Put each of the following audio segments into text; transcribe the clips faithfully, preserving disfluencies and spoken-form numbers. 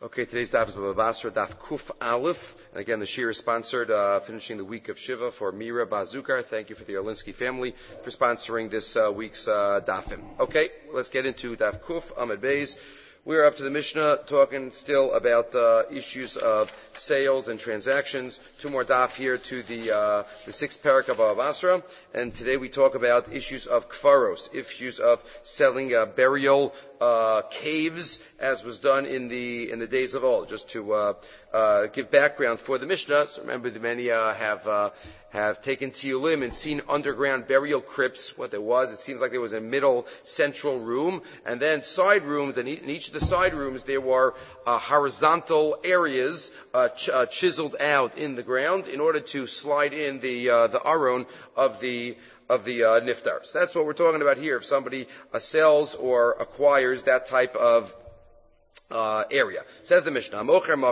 Okay, today's daf is Baba Basra, daf Kuf Aleph. And again, the shir is sponsored, uh, finishing the week of Shiva for Mira Bazukar. Thank you for the Orlinsky family for sponsoring this uh, week's uh, dafim. Okay, let's get into daf Kuf Amud Beis. We're up to the Mishnah, talking still about uh, issues of sales and transactions. Two more daf here to the uh, the sixth parak of Baba Basra, and today we talk about issues of kfaros, issues of selling uh, burial uh, caves, as was done in the in the days of old. Just to uh, uh, give background for the Mishnah, so remember that many uh, have. Uh, have taken tiyulim and seen underground burial crypts, what there was. It seems like there was a middle central room, and then side rooms, and in each of the side rooms there were uh, horizontal areas uh, ch- uh, chiseled out in the ground in order to slide in the uh, the aron of the of the uh, niftar. So that's what we're talking about here. If somebody uh, sells or acquires that type of Uh, area. Says the Mishnah,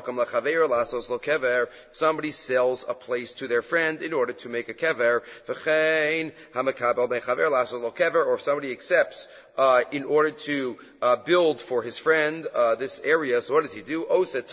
somebody sells a place to their friend in order to make a kever, or if somebody accepts uh, in order to uh, build for his friend uh, this area, so what does he do?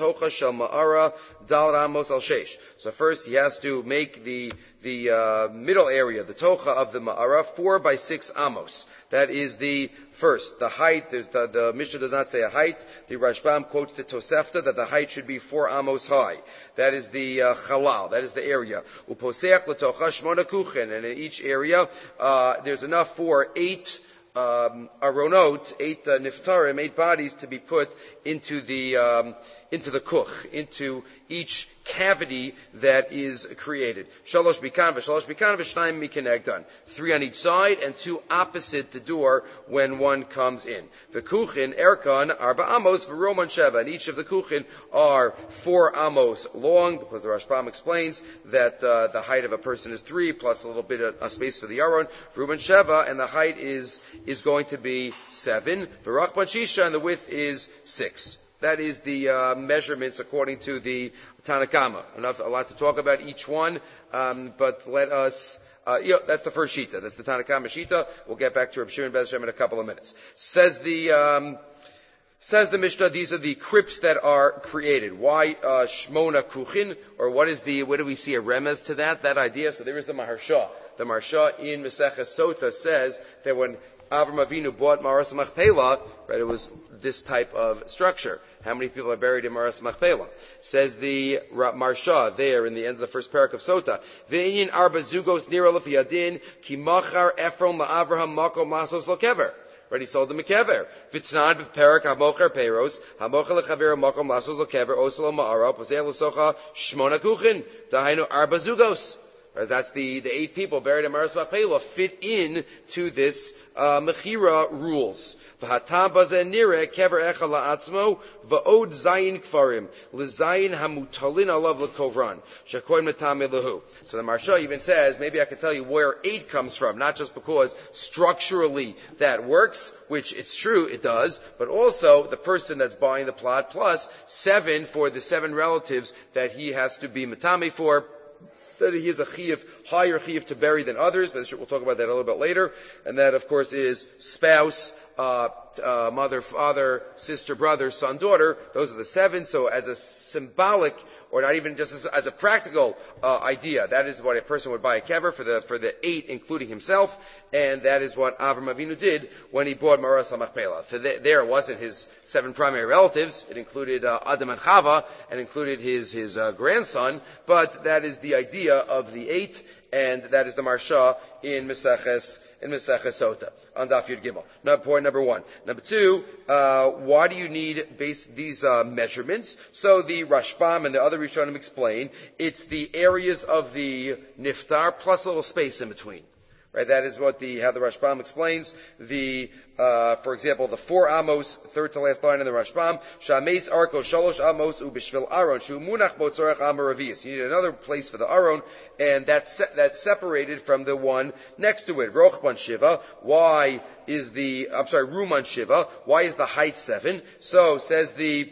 So first he has to make the the uh, middle area, the tocha of the ma'ara, four by six amos. That is the first. The height, the, the Mishnah does not say a height. The Rashbam quotes the Tosefta that the height should be four amos high. That is the uh, chalal. That is the area. Uposeach l'tocha shmona kuchen. And in each area, uh, there's enough for eight um, aronot, eight uh, niftarim, eight bodies to be put into the um, into the kuch, into each cavity that is created. Shalosh bikan v'shalosh bikan v'shnayim mikenegdan. Three on each side and two opposite the door when one comes in. V'kuchin erkan arba amos v'roman sheva. And each of the kuchin are four amos long, because the Rashbam explains that uh, the height of a person is three, plus a little bit of a space for the aron. V'roman sheva, and the height is is going to be seven. V'rachban shisha, and the width is six. That is the uh, measurements according to the Tanakama. Enough, a lot to talk about each one, um, but let us. Uh, yeah, that's the first shita. That's the Tanakama shita. We'll get back to Reb Shimon ben Hashem in a couple of minutes. Says the um, says the Mishnah. These are the crypts that are created. Why uh, shmona kuchin, or what is the? What do we see a remez to that? That idea. So there is the Maharsha. The Maharsha in Maseches Sota says that when Avram Avinu bought Maras Machpelah, right, it was this type of structure. How many people are buried in Maras Machpelah? Says the Maharsha there in the end of the first parak of Sota. Ve'inyin arba zugos nira lefiyadin ki machar Ephron la'Avraham makom masos lokever. Right, he sold the mekever. V'tznan b'perak hamocher peiros hamocher lechaver makom masos lokever oselo ma'ara posei l'socha shmona kuchin dahainu arba zugos. That's the, the eight people buried in Maras Machpelah fit in to this uh, Mechira rules. V'hatam bazen nire kever echa la'atzmo v'od zayin kfarim l'zayin hamutalin alav l'kovran shekoim netam elahu. So the Maharsha even says, maybe I can tell you where eight comes from, not just because structurally that works, which it's true, it does, but also the person that's buying the plot plus seven for the seven relatives that he has to be matame for, that he is a chiyuv, higher chiyuv to bury than others, but we'll talk about that a little bit later. And that, of course, is spouse, uh, uh, mother, father, sister, brother, son, daughter. Those are the seven. So as a symbolic, or not even just as, as a practical uh, idea, that is what a person would buy a kever for the for the eight, including himself, and that is what Avram Avinu did when he bought Maras HaMachpelah. For the, there wasn't his seven primary relatives; it included uh, Adam and Chava, and included his his uh, grandson. But that is the idea of the eight, and that is the Maharsha in Maseches in Maseches Sota on Daf Yud Gimel. Now, point number one. Number two, uh, why do you need base, these uh, measurements? So the Rashbam and the other Rishonim explain it's the areas of the niftar plus a little space in between. Right, that is what the how the Rashbam explains. The uh, for example, the four amos, third to last line in the Rashbam, shameis arko shalosh amos ubishvil aron shu munach botzorach amaravius. You need another place for the aron, and that's se- that's separated from the one next to it. Rochban shiva. Why is the I'm sorry, Ruman shiva? Why is the height seven? So says the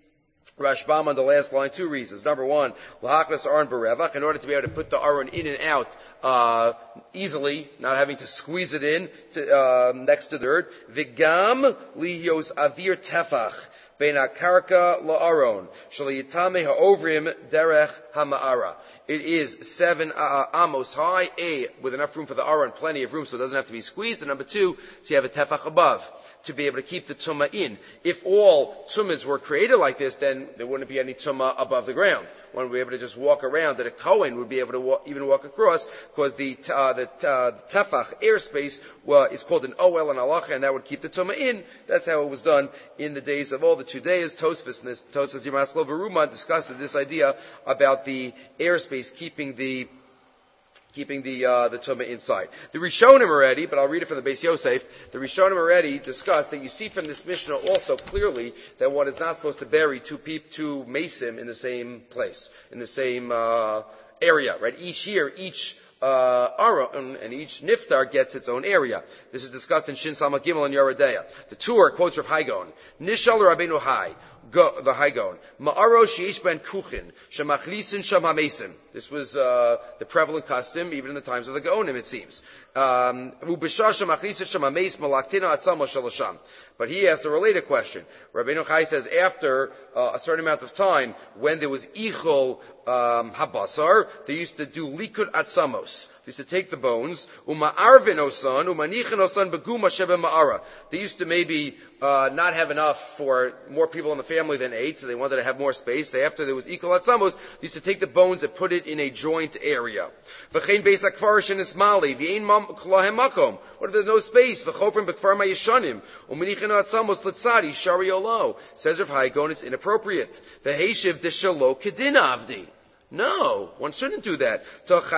Rashbam on the last line, two reasons. Number one, l'haknas aron berevach, in order to be able to put the aron in and out uh easily, not having to squeeze it in to, uh, next to the dirt. V'gam lihios avir tefach bein hakarka la'aron, shaliyitame ha'ovrim derech ha'ma'ara. It is seven uh, amos high, A, with enough room for the aron, plenty of room so it doesn't have to be squeezed, and number two, to have a tefach above, to be able to keep the tumah in. If all tumahs were created like this, then there wouldn't be any tumah above the ground. One would be able to just walk around, that a Kohen would be able to walk, even walk across, because the, uh, the, uh, the tefach, airspace, uh, is called an oel and halacha, and that would keep the tumah in. That's how it was done in the days of all the two days. Tosfos, Tosfos Yimaslo Veruma discussed this idea about the airspace keeping the keeping the uh, the tumah inside. The Rishonim already, but I'll read it from the Beis Yosef. The Rishonim already discussed that you see from this Mishnah also clearly that one is not supposed to bury two peop, two mesim in the same place, in the same uh, area, right? Each year, each uh, aron and each niftar gets its own area. This is discussed in Shin Samach Gimel and Yoredeya. The Tur quotes Rav Haigon. Nishal Rabbeinu Hai. Go, the Haigon. Ma'aro sheish ben kuchin, shemachlisin sham hamesim. This was uh, the prevalent custom, even in the times of the Gaonim, it seems. Um, but he asked a related question. Rabbeinu Chai says, after uh, a certain amount of time, when there was ichol um, habasar, they used to do likud atzamos. They used to take the bones, uma'arvin osan, umanichin osan beguma sheba ma'ara. They used to maybe uh, not have enough for more people in the family than eight, so they wanted to have more space. They, after there was ichol atzamos, they used to take the bones and put it in a joint area. V'chein beis hakfarish and ismali, v'ein klahem makom. What if there's no space? V'chofrim b'kfar ma'yeshanim, umanichin atzamos litzadi shari olo. Says Rav Haigon, it's inappropriate. V'heishiv d'shalo kedin avdi. No, one shouldn't do that.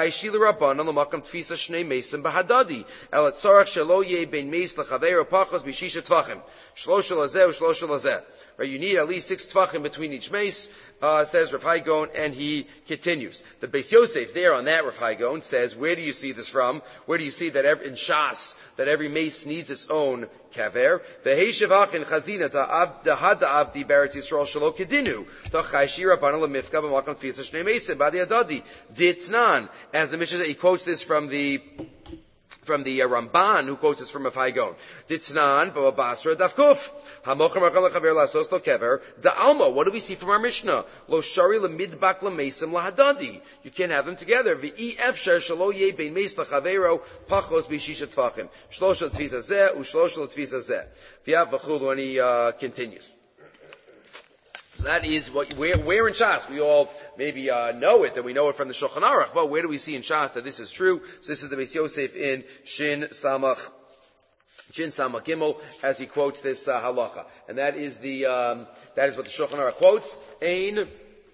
Right, you need at least six tvachim between each mace, uh, says Rav Haigon, and he continues. The Beis Yosef there on that Rav Haigon says, where do you see this from? Where do you see that every, in Shas, that every mace needs its own kaver? V'heishiv achin chazina da'had da'avdi b'eretz Yisrael shelo kedinu ta'chai shira bana l'mifka b'makam tfisa shnei mesim b'adi adadi ditnan. As the Mishnah, he quotes this from the from the uh, Ramban, who quotes this from Rav Haigon. Ditnan b'ba basra dafkuf. Hamocham rakam lechaver lasos lo kever. Da'alma, what do we see from our Mishnah? Lo shari lemidbak lemesim lahadadi. You can't have them together. V'i efshar shalo ye bein meis lachavero pachos b'shisha tvachim. Shlosha l'tvisa zeh, u'shlosha l'tvisa zeh. V'yav v'chul, when he uh, continues. So that is what, where, where in Shas, we all maybe, uh, know it, that we know it from the Shulchan Aruch, but where do we see in Shas that this is true? So this is the Beis Yosef in Shin Samach, Shin Samach Gimel, as he quotes this, uh, halacha. And that is the, um, that is what the Shulchan Aruch quotes. Ein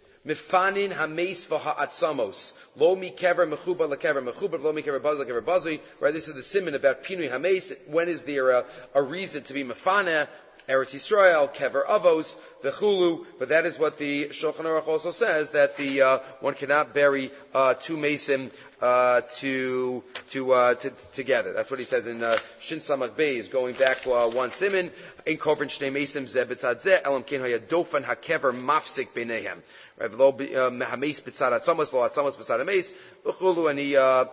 mifanin hameis v'ha'atzamos. Lo mi kever mechuba lekever mechuba, lo mi kever bazi lekever bazi. Right, this is the siman about pinui hameis. When is there a, a reason to be mefaneh? Eretz Yisrael, Kever Avos, the Chulu, but that is what the Shulchan Aruch also says, that the uh, one cannot bury uh, two mesim uh, to to, uh, to together. That's what he says in uh, Shin Samach Beis, going back uh, one simin. In kovrin shnei mesim zeh b'tzad zeh elam ken hayadofan hakever mafsik b'neihem. Right, v'lo hameis b'tzad atzamos lo atzamos b'tzad hameis v'chulu, and he uh,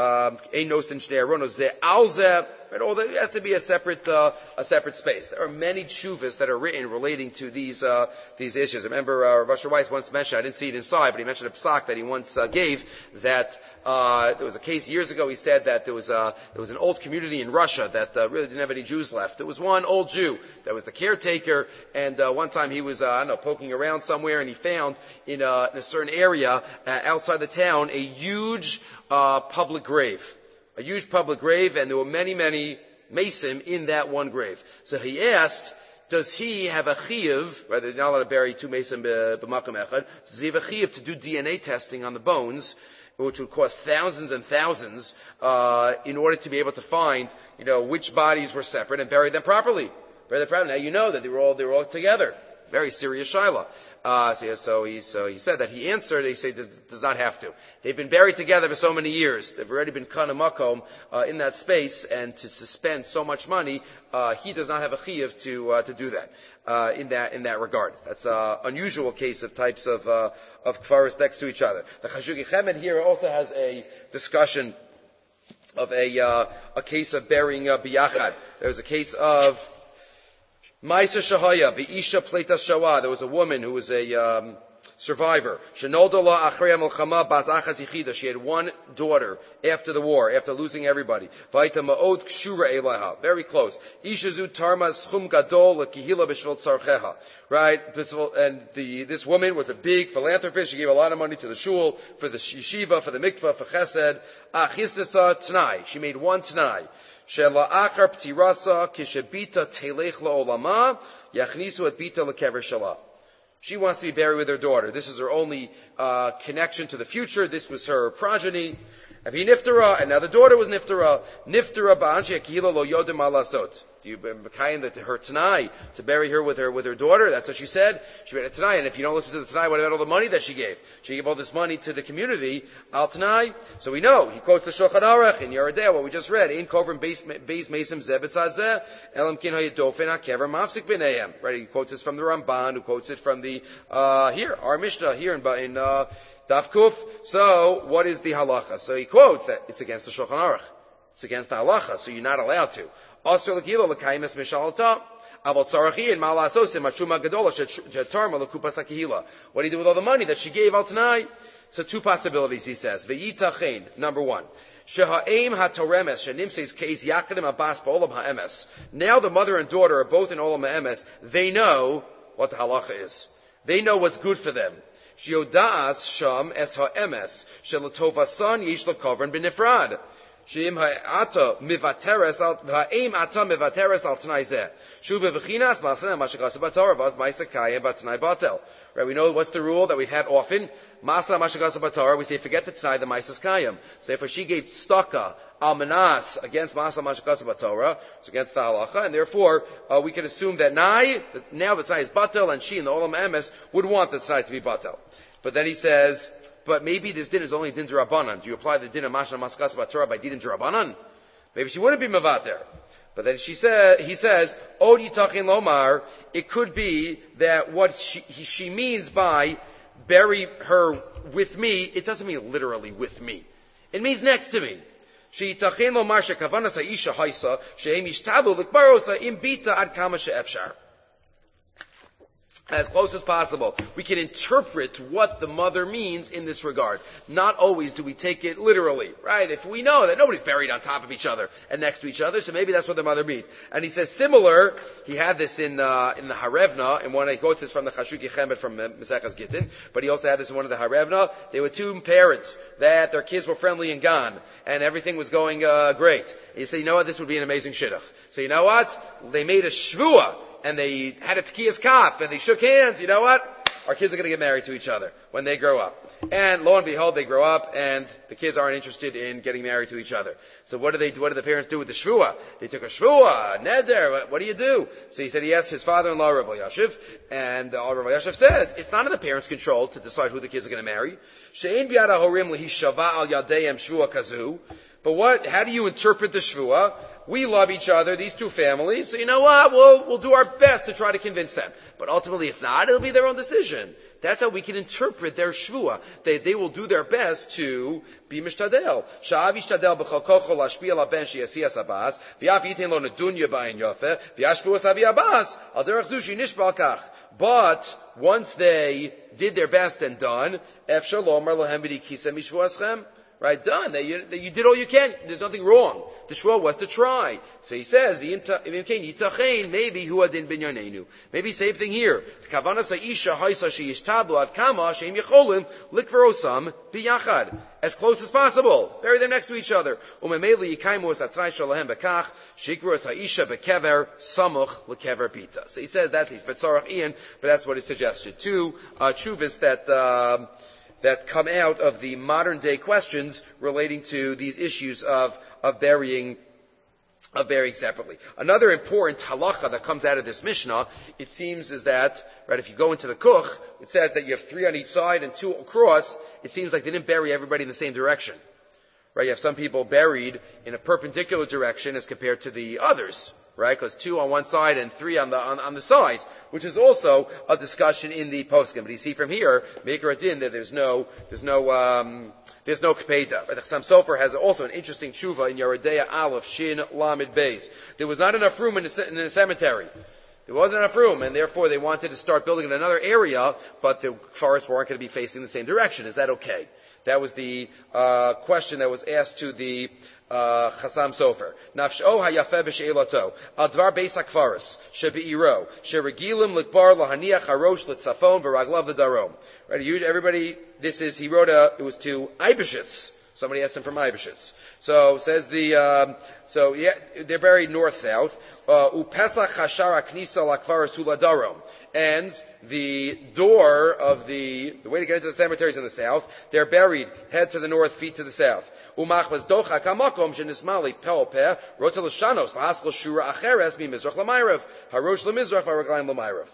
ein nosin shnei aronos zeh al zeh. Right, all there has to be a separate uh, a separate space. There are many tshuvas that are written relating to these uh, these issues. I remember uh, Rav Asher Weiss once mentioned, I didn't see it inside, but he mentioned a psak that he once uh, gave, that uh, there was a case years ago. He said that there was a, there was an old community in Russia that uh, really didn't have any Jews left. There was one old Jew that was the caretaker, and uh, one time he was uh, I don't know poking around somewhere, and he found in a, in a certain area uh, outside the town a huge uh, public grave. A huge public grave, and there were many, many mesim in that one grave. So he asked, does he have a chiyuv, right, they're not allowed to bury two mesim b'makam echad, does he have a chiyuv to do D N A testing on the bones, which would cost thousands and thousands, uh, in order to be able to find, you know, which bodies were separate and bury them properly. Bury them properly. Now you know that they were all, they were all together. Very serious shaila. Uh, so, so he, so he said that he answered, he said, does, does not have to. They've been buried together for so many years. They've already been kana makom, uh, in that space, and to, to spend so much money, uh, he does not have a chiyuv to, uh, to do that, uh, in that, in that regard. That's an unusual case of types of, uh, of kfaris next to each other. The Chashugi Chemed here also has a discussion of a, uh, a case of burying, uh, biyachad. There was a case of Maisa Shahaya, Be'isha Pletas Shawa. There was a woman who was a um, survivor. Shenoldola Achrei Melchama Bas Achas Yichida. She had one daughter after the war, after losing everybody. Vaita Ma'od Kshura Eleha. Very close. Ishazu Tarma Schum Gadol Lekihila B'Shvil Tzarcheha. Right? And the, this woman was a big philanthropist. She gave a lot of money to the shul, for the yeshiva, for the mikvah, for chesed. Achistasa T'nai. She made one T'nai. Shela achar ptirasa kishebita telech la'olama yachnisu et bita lekever shela. She wants to be buried with her daughter. This is her only uh, connection to the future. This was her progeny. Avi niftara, and now the daughter was niftara. Niftara ba'anshi akila lo yodim alasot. Do you kind that her Tanai to bury her with her with her daughter? That's what she said. She made a Tanai, and if you don't listen to the Tanai, what about all the money that she gave? She gave all this money to the community. Al Tanai. So we know he quotes the Shulchan Aruch in Yoreh De'ah, what we just read. In Kovrim Beis Mesim Zeh B'tzad Zeh Elam Kin Hayedofen HaKever Mafsik B'neihem. Right? He quotes this from the Ramban, who quotes it from the uh here our Mishnah here in in uh, Daf Kuf. So what is the halacha? So he quotes that it's against the Shulchan Aruch. It's against the halacha, so you're not allowed to. Also, l'kilo l'kaimes mishalta. Avol tzarachi and malasosim mashuma gadola shetarma l'kupas hakihila. What do you do with all the money that she gave out tonight? So two possibilities, he says. V'yitachein, number one. Sheha'im ha'toremes shenimseis keis yachadim abbas ba'olam ha'emes. Now the mother and daughter are both in olam ha'emes. They know what the halacha is. They know what's good for them. Shiodas sham es ha'emes shelatovasan yish l'kovran b'nifrad. Sheim ha'ata mivateres al ha'im ata mivateres al t'nai zeh. Shu bevechinas masana mashakasu batorah vaz ma'isa kayem b't'nai batel. Right, we know what's the rule that we've had often. Masana mashakasu batorah, we say forget the t'nai, the ma'isas kayem. So therefore she gave staka al manas against masana mashakasu batorah. It's against the halacha, and therefore uh, we can assume that nai, that now the t'nai is batel, and she in the olam emes would want the t'nai to be batel. But then he says, but maybe this din is only din d'Rabbanan. Do you apply the din of Mashna Maskas Batorah by din d'Rabbanan? Maybe she wouldn't be Mavater. But then she said, he says, Od Yitachin Lomar, it could be that what she, he, she means by bury her with me, it doesn't mean literally with me. It means next to me. She Yitachin Lomar shekavanas ha'isha haisa, she'em yishtabu l'kbarosa im bita ad kama she'efshar. As close as possible. We can interpret what the mother means in this regard. Not always do we take it literally, right? If we know that nobody's buried on top of each other and next to each other, so maybe that's what the mother means. And he says similar, he had this in, uh, in the Harevna, and one he quotes this from the Chashuki Chemet from uh, Mesechas Gittin, but he also had this in one of the Harevna. They were two parents that their kids were friendly and gone, and everything was going, uh, great. And he said, you know what, this would be an amazing shidduch. So you know what? They made a shvua, and they had a tkiyas kaf, and they shook hands. You know what? Our kids are going to get married to each other when they grow up. And lo and behold, they grow up, and the kids aren't interested in getting married to each other. So what do they? What do the parents do with the shvua? They took a shvua, neder. What, what do you do? So he said he asked his father-in-law, Rav Yashiv, and uh, Rav Yashiv says it's not in the parents' control to decide who the kids are going to marry. She'ein b'yad hahorim lihi shava al yadeim shvua kazu. But what? How do you interpret the shvua? We love each other, these two families, so you know what? We'll, we'll do our best to try to convince them. But ultimately, if not, it'll be their own decision. That's how we can interpret their shvua. They, they will do their best to be mishtadel. Sha'av yishtadel b'chol kochol lashpi ala ben sheyasiyas abas, v'yaf yitin lo nedunya ba'in yofeh, v'yashvu asavi abas, al derech zu shinishbal kach. But once they did their best and done, ef shalom ar lahem v'dikisa mishvu aschem, right, done. That you, that you did all you can. There's nothing wrong. The shvua was to try. So he says, maybe hu adin binyanenu. Maybe same thing here. As close as possible. Bury them next to each other. So he says that's Fetzarach Ian, but that's what he suggested. Two uh, chuvas that uh, that come out of the modern day questions relating to these issues of, of burying, of burying separately. Another important halacha that comes out of this Mishnah, it seems is that, right, if you go into the Kuch, it says that you have three on each side and two across. It seems like they didn't bury everybody in the same direction. Right, you have some people buried in a perpendicular direction as compared to the others. Right, because two on one side and three on the on, on the sides, which is also a discussion in the poskim. But you see from here, Meikar Adin, that there's no there's no um, there's no kpeda. Right, the Chassam Sofer has also an interesting tshuva in Yoreh De'ah Aleph Shin Lamed Beis. There was not enough room in the, in the cemetery. There wasn't enough room, and therefore they wanted to start building in another area, but the forests weren't going to be facing the same direction. Is that okay? That was the uh, question that was asked to the uh, Chassam Sofer. Nafsho hayafeh b'she'elato al dvar beis hakfaris shebe'iro sheregilim likbar lahaniach harosh litzafon v'raglav l'darom. Right? You, everybody, this is he wrote a. It was to Eibeshitz. Somebody asked him from Eibeshitz. So says the. Um, so yeah, they're buried north south. Upesach hashara knisa lakfaris huladarom. And the door of the, the way to get into the cemetery is in the south. They're buried head to the north, feet to the south. Umachmas docha kamakom shenismali pel peh rotzel shanos lahaskel shura acheres mi mizrach lamayrav harosh lemizrach varaglayim lamayrav.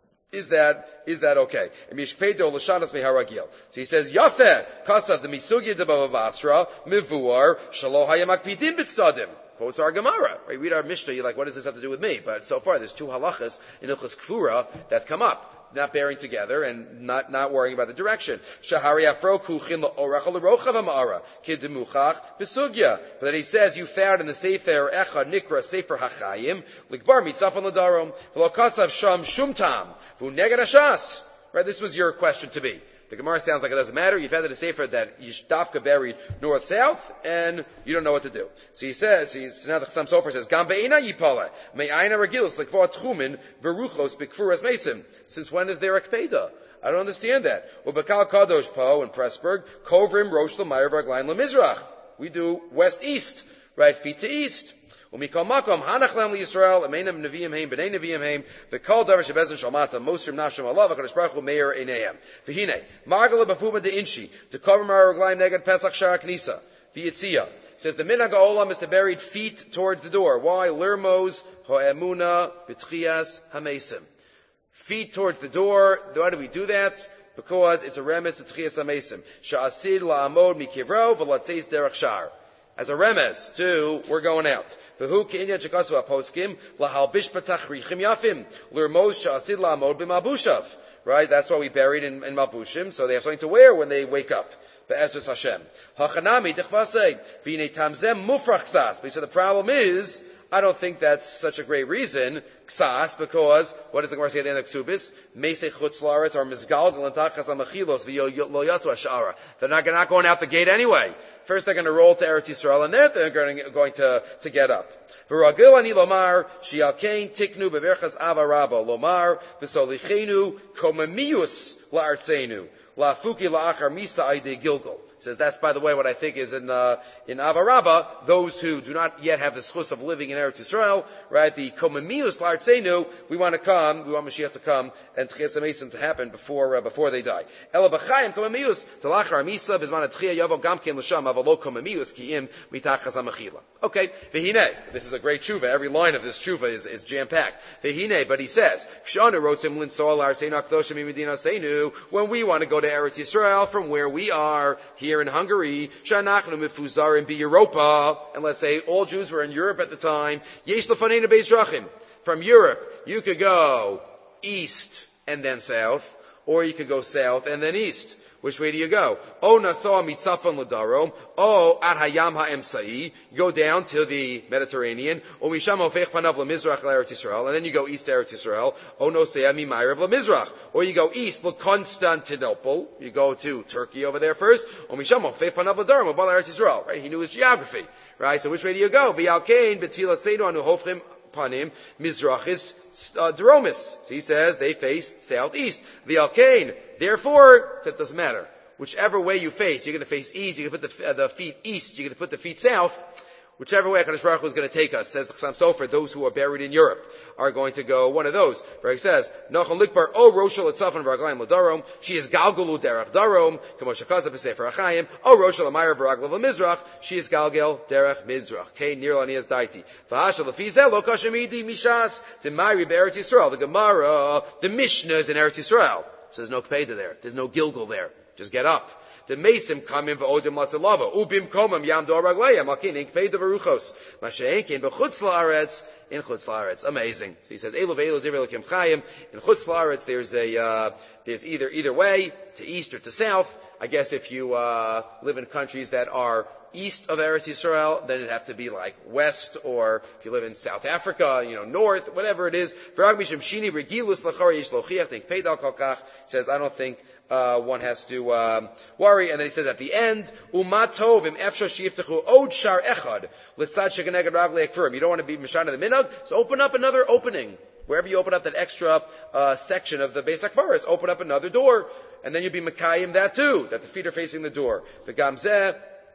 Is that is that okay? Mishpedo l'shanos meharagil. So he says yafeh kasav the misugya de bava basra mivuar shalo hayamakpidim bitzadim. Quotes our Gemara. Right? Read our Mishnah, you're like, what does this have to do with me? But so far, there's two halachas in Ilchus Kfura that come up. Not bearing together and not, not worrying about the direction. Shahari afro kuchin la'orach l'rochav ha'ma'ara kidemuchach besugya. But then he says, you found in the Sefer Echa Nikra Sefer HaChayim likbar mitzafon l'darom v'lo kasav sham shumtam v'u neged hashas. Right? This was your question to me. The Gemara sounds like it doesn't matter. You've had a sefer that Yishdafka buried north-south, and you don't know what to do. So he says, he's, now the Chassam Sofer says, Gam be'ina yipala, me'ayna regilos, likvar tchumin, veruchos, bikfuras mesim. Since when is there a kpeda? I don't understand that. Ubakal kadosh po in Pressburg, kovrim rosh l'mayr v'aglayin l'mizrach. We do west-east, right, feet to east. Umikol makom hanach lam liYisrael ameinam neviim heim b'nei neviim heim v'kol davar shebezin shalmata mosrim nashim alav hakadosh baruch hu meir einayim v'hinei margala b'fuma de inchi to cover mar raglayim neged pesach shara knisa v'yitzia. Says the minhag ha'olam is to bury feet towards the door. Why? Lirmos ha'emuna b'tchias hamesim. Feet towards the door. Why do we do that? Because it's a remes to tchias hamesim. Sha'asid la'amod mikivro v'latzeis derech shar. As a remes to, we're going out. V'hu ke'inyan shekasu ha'poskim lahalbish patach richim yafim l'rmos sha'asid la'amod b'mabushav. Right? That's why we buried in, in mabushim, so they have something to wear when they wake up. Be'ezus Hashem. Hachanami dechvasei v'inei tamzem mufrach ksas. But he said the problem is, I don't think that's such a great reason, ksas, because, what does the Gemara say at the end of Ksubis? Meisei chutz la'aretz or mizgalgal and tachas ha'machilos v'lo yatzu ha'sha'ara. They're not, not going out the gate anyway. First they're going to roll to Eretz Yisrael, and then they're going, going to, to get up. V'ragil ani lomar, shi'alkein tiknu beverchas ava rabba, lomar, v'solichenu komemius la'artzenu, la'afuki la'achar misa aide gilgal. Says that's, by the way, what I think is in uh, in Avarabba, those who do not yet have the schus of living in Eretz Yisrael, right? The komemius la'artzenu, we want to come, we want Mashiach to come, and Tchias HaMesim to happen before uh, before they die. Ela b'chayim komemius telachar misa b'zman atchia yavo gamken l'sham avalo komemius ki'im mitachas ha'mechila. Okay, v'hinei, this is a great tshuva. Every line of this tshuva is, is jam packed. V'hinei, but he says, k'shanu rotzim linsoal la'artzenu akdoshim imedina seinu, when we want to go to Eretz Yisrael from where we are. Here in Hungary, Shanachnu mifuzarim bi Europa, and let's say all Jews were in Europe at the time. Yesh lefaneinu beis drachim. From Europe, you could go east and then south, or you could go south and then east. Which way do you go? O nasoa mitzafon l'darom, o ad hayam ha'emsai, you go down to the Mediterranean, o misham ofech panav l'mizrach l'Eretz Yisrael, and then you go east to Eretz Yisrael, o nosea mimayrav l'mizrach, or you go east l'Constantinople, you go to Turkey over there first, o misham ofech panav l'darom, o bal Eretz Yisrael, right? He knew his geography, right? So which way do you go? V'yalkein b'tfilas seinu anu hofchim panim mizrachis uh, dromis. So he says they face southeast. V'yalkein. Therefore, that doesn't matter. Whichever way you face, you're going to face east, you're going to put the, uh, the feet east, you're going to put the feet south. Whichever way HaKadosh Baruch Hu is going to take us, says the Chassam Sofer, those who are buried in Europe are going to go one of those. Where he says, Nachon Likbar, O Roshel Etzafon V'Raglayim L'Darom, she is Galgalu Derech Darom, Kamo Shakaza B'Sefer HaChayim, O Roshel Amayr V'Raglav L'Mizrach, she is Galgal Derech Mizrach. Kei Nir Lanias Daiti. V'Hasha L'Fizeh Lo Kashemidi Mishas, T'Mayri B'Eretz Yisrael, the Gemara, the Mishnah is in Eretz Yisrael. So there's no Kpeda there. There's no Gilgal there. Just get up. The Mesim come in v'odim lasalava. Ubim komam yamdo araglayam. Akin in Kpeda baruchos. Masha'enkin b'chutz la'aretz. In chutz la'aretz. Amazing. So he says, Elu ve'elu zivir l'kim chayim. In chutz la'aretz there's a, uh, there's either, either way, to east or to south. I guess if you, uh, live in countries that are east of Eretz Yisrael, then it'd have to be like west, or if you live in South Africa, you know, north, whatever it is. Says, I don't think, uh, one has to, um, worry. And then he says at the end, Umatov im efshar sheyiftachu od shar echad litzad shekeneged raglei akfurim. You don't want to be mishana the minhag, so open up another opening. Wherever you open up that extra, uh, section of the Beis HaKfaros, open up another door, and then you'll be Mekayim that too, that the feet are facing the door. The Gamzeh,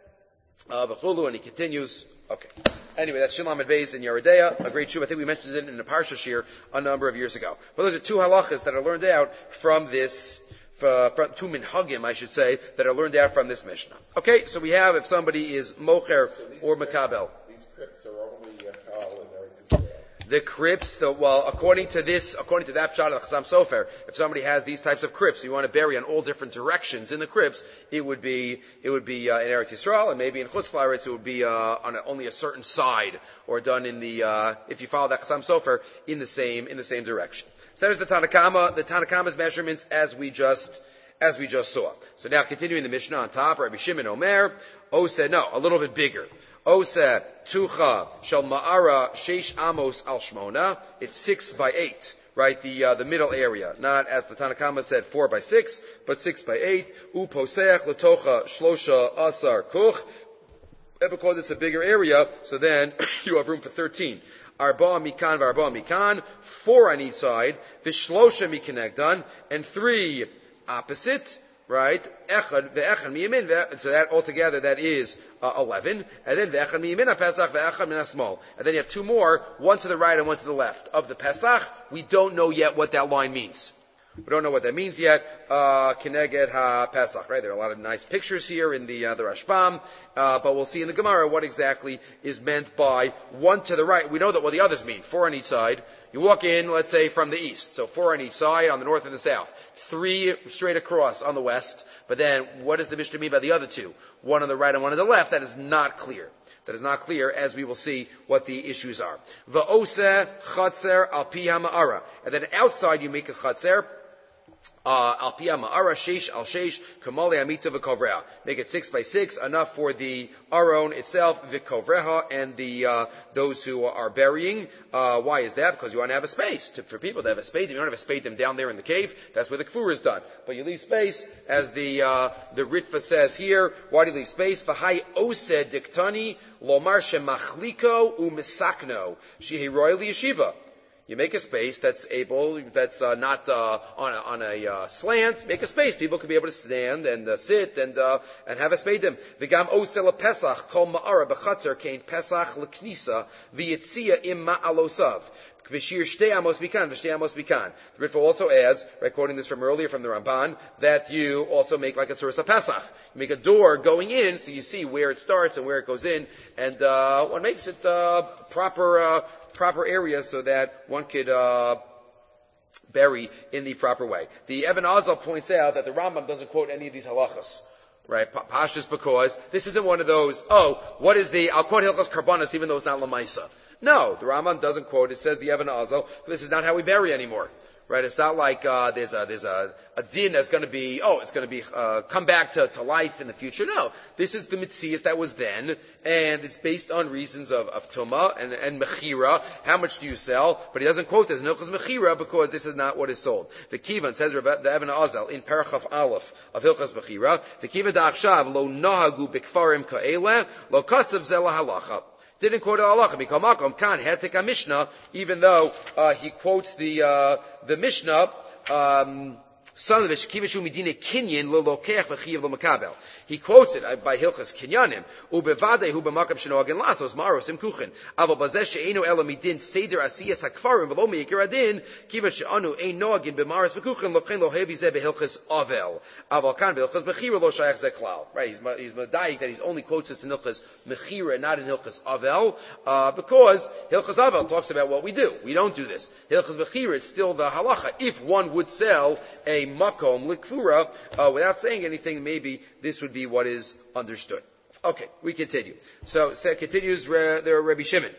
Uh, V'chulu, and he continues. Okay. Anyway, that's Shilam Adbeis in Yeridea, a great shuv. I think we mentioned it in the Parsha Shir a number of years ago. But those are two halachas that are learned out from this, uh, from, two minhagim, I should say, that are learned out from this Mishnah. Okay, so we have if somebody is mocher so or makabel. These crypts are only Yachal and Eretz Yisrael. The crypts, the, well, according to this, according to that pshat of the Chassam Sofer, if somebody has these types of crypts, you want to bury on all different directions in the crypts, it would be, it would be uh, in Eretz Yisrael, and maybe in Chutz La'aretz it would be uh, on a, only a certain side, or done in the, uh, if you follow that Chassam Sofer, in the same, in the same direction. So there's the Tanakama, the Tanakama's measurements as we just, as we just saw. So now continuing the Mishnah on top, Rabbi Shimon Omer, O said, no, a little bit bigger. Osa tucha shel ma'ara sheish amos al shmona. It's six by eight, right? The uh, the middle area, not as the Tanakama said four by six, but six by eight. U poseach letocha shlosha asar kuch. And because it's a bigger area, so then you have room for thirteen. Arba mikan v'arba mikan, four on each side. Vishlosha mikanegdan, and three opposite. Right? Echad, ve'echad miyamin, so that altogether that is uh, eleven. And then ve'echad miyamin ha-Pesach, ve'echad min ha-Smol. And then you have two more, one to the right and one to the left. Of the Pesach, we don't know yet what that line means. We don't know what that means yet. Uh, Keneged ha-Pesach, right? There are a lot of nice pictures here in the, uh, the Rashbam. Uh, but we'll see in the Gemara what exactly is meant by one to the right. We know that what the others mean. Four on each side. You walk in, let's say, from the east. So four on each side, on the north and the south. Three straight across on the west. But then, what does the Mishnah mean by the other two? One on the right and one on the left. That is not clear. That is not clear, as we will see what the issues are. Va'oseh chatzer al pi ha'ma'ara. And then outside you make a chatzer. Uh, al pi ha'ma'ara, sheish al sheish, kamali amita v'kovreha. Make it six by six, enough for the aron itself, v'kovreha, and the, uh, those who are burying. Uh, why is that? Because you want to have a space. To, for people to have a spade, you don't have a spade them down there in the cave. That's where the kfur is done. But you leave space, as the, uh, the Ritva says here. Why do you leave space? V'hai oseh diktani, lomar shemachliko u'misakno, shehi royal yeshiva. You make a space that's able, that's uh, not uh, on a, on a uh, slant. Make a space. People can be able to stand and uh, sit and uh, and have a spadim. V'gam osel pesach kol ma'ara b'chatzer kein pesach l'knisa v'yitzia im ma'alosav. V'shir shtei amos bikan v'shtei amos bikan. The Ritva also adds, right, quoting this from earlier from the Ramban, that you also make like a tzuras pesach. You make a door going in, so you see where it starts and where it goes in, and uh, one makes it uh, proper. Uh, proper area so that one could uh, bury in the proper way. The Eben Azal points out that the Rambam doesn't quote any of these halachas, right? Pashtus, because this isn't one of those, oh, what is the, I'll quote Hilchos Karbanos even though it's not Lamaisa. No, the Rambam doesn't quote, it says the Eben Azal, this is not how we bury anymore. Right? It's not like, uh, there's a, there's a, a din that's gonna be, oh, it's gonna be, uh, come back to, to life in the future. No. This is the mitzias that was then, and it's based on reasons of, of tumah and, and mechira. How much do you sell? But he doesn't quote this, Hilchos mechira, because this is not what is sold. The Kivan says, the Eben Azel, in Parachaf Aleph of Hilchos mechira, the Kivan da'achshav, lo nahagu bikfarim ka'ele, lo kasav zela halacha. Didn't quote halacha. Mikol makom kan hetek a Mishnah, even though uh, he quotes the uh, the Mishnah. Um, Son of the Shekivashu Medina Kinyan Lilokech V'chiv L'Makabel. He quotes it by Hilchas Kinyanim. Ubevadei hu b'makam shenoagin lasos maros im kuchen. Avo bazeh she'enu ela midin seder asiyas hakfarim v'lo meikir adin kiva she'anu ein noagin b'maros v'kuchen lochen lo hevi zeh b'Hilchas Avel. Aval kan b'Hilchas Mechira lo shayach zeh klal. Right? He's he's medayik that he's only quotes this in Hilchas Mechira and not in Hilchas Avel, uh, because Hilchas Avel talks about what we do. We don't do this. Hilchas Mechira, it's still the halacha. If one would sell a makom likfura, uh, without saying anything, maybe this would be what is understood. Okay, we continue. So, so continues uh, the Rabbi Shimon.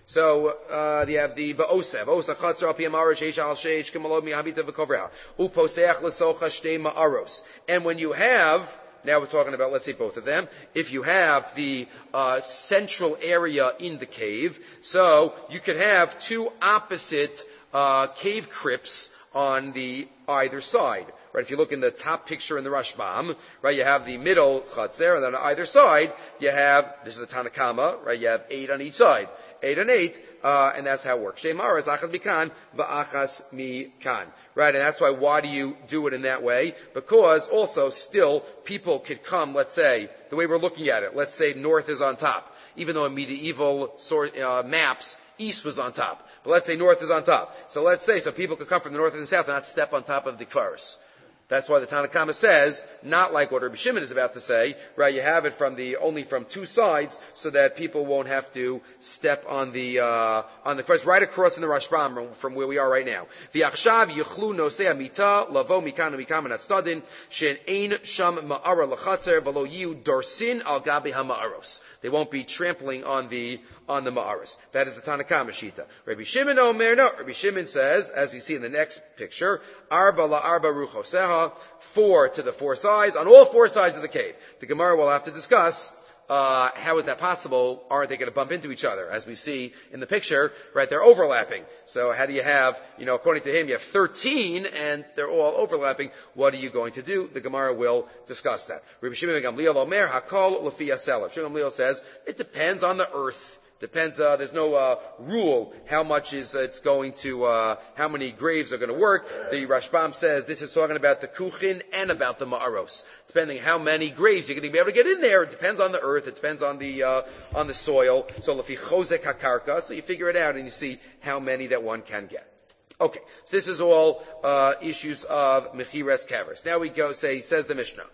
So uh, you have the va'osev, osa chatzar al pi amar sheish al sheish kemalod mi habita v'kovrah uposeach lesocha shtei ma'aros. And when you have, now we're talking about, let's say both of them, if you have the uh, central area in the cave, so you could have two opposite uh, cave crypts on the either side. Right, if you look in the top picture in the Rashbam, right, you have the middle Chatzer, and then on either side, you have, this is the Tanakama, right, you have eight on each side. Eight and eight, uh, and that's how it works. Shemar is achas mikan, va'achas mikan. Right, and that's why, why do you do it in that way? Because also, still, people could come, let's say, the way we're looking at it, let's say north is on top. Even though in medieval sort, uh, maps, east was on top. But let's say north is on top. So let's say, so people could come from the north and the south and not step on top of the Kfaros. That's why the Tanakama says, not like what Rabbi Shimon is about to say, right? You have it from the, only from two sides, so that people won't have to step on the, uh, on the first, right across in the Rashbam from where we are right now. V'achshav yichlu nosei amita, lavo mikan mikam anatztadin, she'en ein sham ma'ara lachatzer, v'lo yiu dorsin al gabi ha'ma'aros. They won't be trampling on the, on the ma'aros. That is the Tanakama Shita. Rabbi Shimon omer, no. Rabbi Shimon says, as you see in the next picture, arba la arba ruchoseha, four to the four sides, on all four sides of the cave. The Gemara will have to discuss, uh, how is that possible? Aren't they going to bump into each other? As we see in the picture, right, they're overlapping. So how do you have, you know, according to him, you have thirteen, and they're all overlapping. What are you going to do? The Gemara will discuss that. Rabbi Shimon ben Gamliel omer, hakol lefi aselav. Shimon ben Gamliel says, it depends on the earth. Depends, uh, there's no, uh, rule how much is, uh, it's going to, uh, how many graves are going to work. The Rashbam says this is talking about the kuchin and about the ma'aros. Depending how many graves you're going to be able to get in there, it depends on the earth, it depends on the, uh, on the soil. So, lefi chozek hakarka, so you figure it out and you see how many that one can get. Okay, so this is all, uh, issues of mechiras kavers. Now we go, say, says the Mishnah.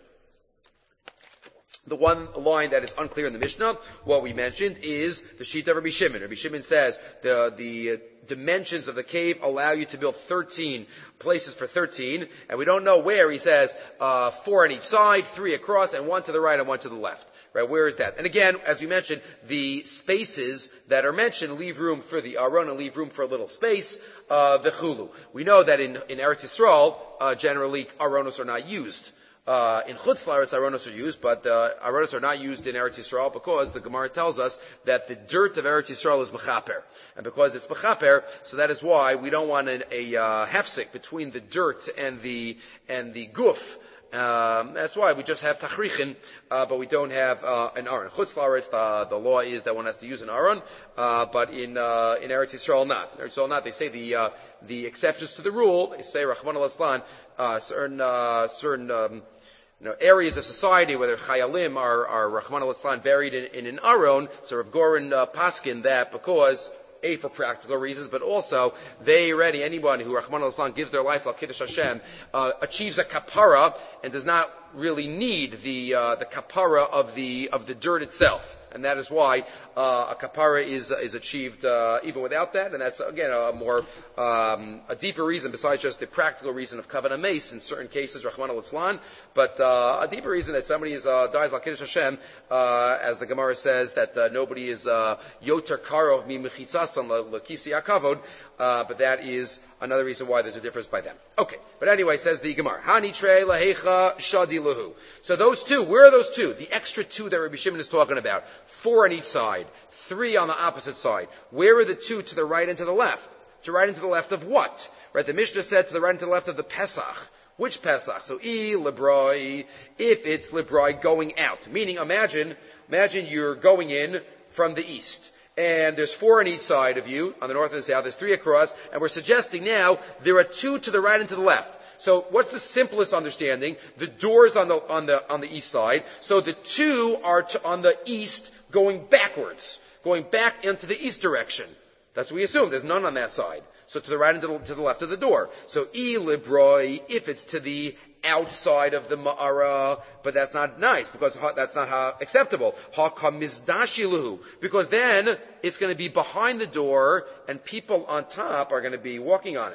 The one line that is unclear in the Mishnah, what we mentioned, is the Shita of Rabbi Shimon. Rabbi Shimon says the, the uh, dimensions of the cave allow you to build thirteen places for thirteen, and we don't know where. He says uh, four on each side, three across, and one to the right and one to the left. Right, where is that? And again, as we mentioned, the spaces that are mentioned leave room for the Aron and leave room for a little space, uh, v'chulu. We know that in, in Eretz Yisrael, uh, generally, Aronos are not used. Uh, in Chutz La'aretz, Aronos are used, but uh, Aronos are not used in Eretz Yisrael because the Gemara tells us that the dirt of Eretz Yisrael is mechaper. And because it's mechaper, so that is why we don't want an, a uh, hefsek between the dirt and the and the guf. Um, that's why we just have tachrichin, uh, but we don't have uh, an aron. Chutz La'aretz, the, the law is that one has to use an aron, uh, but in uh, in Eretz Yisrael not. In Eretz Yisrael not. They say the uh, the exceptions to the rule. They say Rachman al-Aslan, uh, certain uh, certain um, you know, areas of society, whether chayalim are, are Rachman al-Aslan buried in, in an aron, so Rav Goren uh, paskin that because, A, for practical reasons, but also they already, anyone who Rachman al-Aslan gives their life to Kiddush Hashem, uh, achieves a kapara and does not really need the uh, the kapara of the of the dirt itself. And that is why uh, a kapara is is achieved uh, even without that, and that's again a more um, a deeper reason besides just the practical reason of kavanah meis in certain cases, Rachman al-Aslan, but uh, a deeper reason that somebody is uh, dies like Kiddush Hashem, uh, as the Gemara says that uh, nobody is uh, yoter karov mi mechitzasan lekisi akavod, uh, but that is another reason why there's a difference by them. Okay, but anyway, says the Gemara, hani trei lahecha shadi lahu. So those two, where are those two? The extra two that Rabbi Shimon is talking about. Four on each side, three on the opposite side. Where are the two to the right and to the left? To the right and to the left of what? Right, the Mishnah said to the right and to the left of the Pesach. Which Pesach? So, e lebroi, if it's lebroi going out. Meaning, imagine, imagine you're going in from the east. And there's four on each side of you, on the north and the south, there's three across, and we're suggesting now there are two to the right and to the left. So what's the simplest understanding? The door's on the, on the, on the east side. So the two are to, on the east going backwards, going back into the east direction. That's what we assume. There's none on that side. So to the right and to the, to the left of the door. So e libroi, if it's to the outside of the ma'ara, but that's not nice because that's not how acceptable. Ha kamizdashi, because then it's going to be behind the door and people on top are going to be walking on it.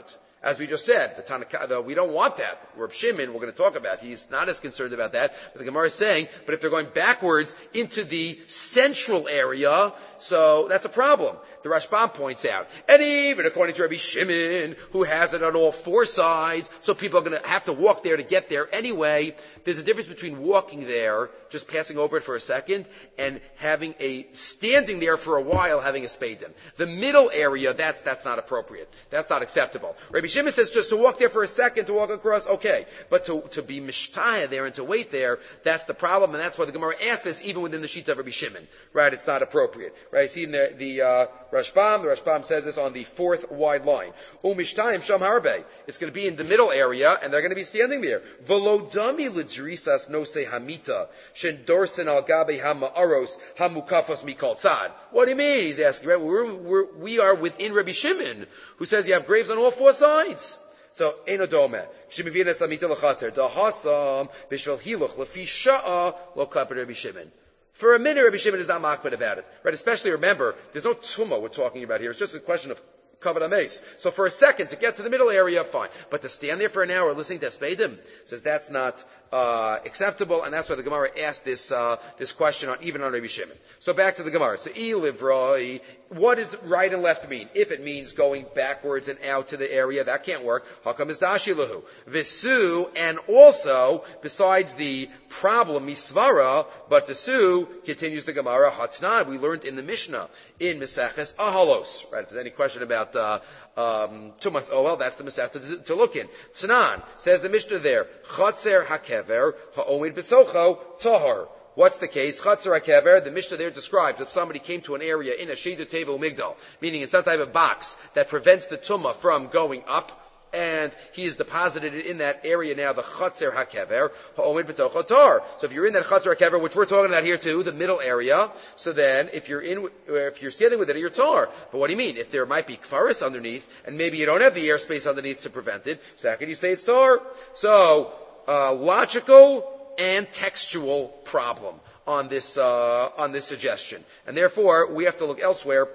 As we just said, the Tanakh, the, we don't want that. Reb Shimon, we're going to talk about, he's not as concerned about that, but the Gemara is saying, but if they're going backwards into the central area, so that's a problem. The Rashbam points out. And even according to Rabbi Shimon, who has it on all four sides, so people are going to have to walk there to get there anyway, there's a difference between walking there, just passing over it for a second, and having a, standing there for a while having a spadim. The middle area, that's, that's not appropriate. That's not acceptable. Rabbi Shimon says just to walk there for a second, to walk across, okay. But to, to be mishtaya there and to wait there, that's the problem, and that's why the Gemara asked this even within the sheet of Rabbi Shimon. Right? It's not appropriate. Right? See in the, the, uh, Rashbam, the Rashbam says this on the fourth wide line. Umishtayim sham harbe. It's going to be in the middle area, and they're going to be standing there. Velodami l'drisas nose hamita shen dorsen al gabe hama'aros hamukafos mikol tzad. What do you mean? He's asking. Right? We're, we're, we are within Rabbi Shimon, who says you have graves on all four sides. So, Eino Dome. Shemivinas amita l'chatzer. Dahasam b'shvel hiluch lefi sha'a lo kapir Rabbi Shimon. For a minute, Rabbi Shimon is not makbid about it. Right? Especially remember, there's no tumah we're talking about here. It's just a question of kavod hameis. So for a second, to get to the middle area, fine. But to stand there for an hour listening to Espeidim, says that's not uh acceptable, and that's why the Gemara asked this uh this question on even on Rabbi Shimon. So back to the Gemara. So I livroi, what does right and left mean? If it means going backwards and out to the area, that can't work. Hakam is dashi lahu. Visu, and also, besides the problem, misvara, but the su, continues the Gemara, hatznan, we learned in the Mishnah, in Meseches Ahalos. Right? If there's any question about uh um Tumas Oel, that's the Masechta to, to look in. Tznan, says the Mishnah there, Chatzer hakever, ha'omid besocho, tahar. What's the case? Chatzer hakever, the Mishnah there describes if somebody came to an area in a Sheidu Tevel Migdal, meaning in some type of box that prevents the Tumah from going up, and he is deposited in that area now, the Chatzer HaKever, Ha'omid B'toch Tar. So if you're in that Chatzer HaKever, which we're talking about here too, the middle area, so then if you're in, if you're standing with it, you're tar. But what do you mean? If there might be Kfaris underneath, and maybe you don't have the airspace underneath to prevent it, so how can you say it's tar? So, uh, logical and textual problem on this, uh, on this suggestion. And therefore, we have to look elsewhere